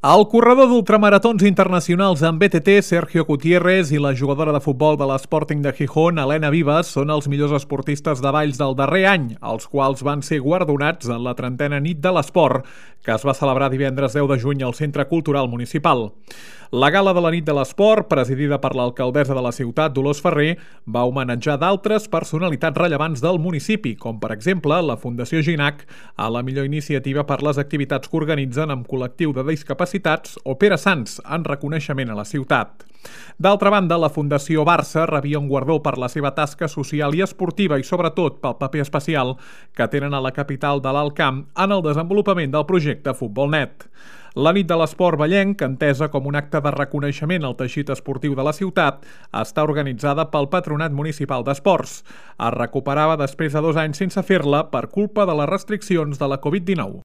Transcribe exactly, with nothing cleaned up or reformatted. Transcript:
El corredor d'ultramaratons internacionals en B T T, Sergio Gutiérrez, i la jugadora de futbol de l'Sporting de Gijón, Elena Vives, són els millors esportistes de Valls del darrer any, els quals van ser guardonats en la trentena nit de l'esport, que es va celebrar divendres deu de juny al Centre Cultural Municipal. La gala de la nit de l'esport, presidida per l'alcaldessa de la ciutat, Dolors Ferrer, va homenatjar d'altres personalitats rellevants del municipi, com per exemple la Fundació Ginac, a la millor iniciativa per les activitats que organitzen amb col·lectiu de discapacitats, o Pere Sans, en reconeixement a la ciutat. D'altra banda, la Fundació Barça rebia un guardó per la seva tasca social i esportiva i sobretot pel paper especial que tenen a la capital de l'Alt Camp en el desenvolupament del projecte Futbolnet. La nit de l'esport vallenc, entesa com un acte de reconeixement al teixit esportiu de la ciutat, està organitzada pel Patronat Municipal d'Esports. Es recuperava després de dos anys sense fer-la per culpa de les restriccions de la Covid dinou.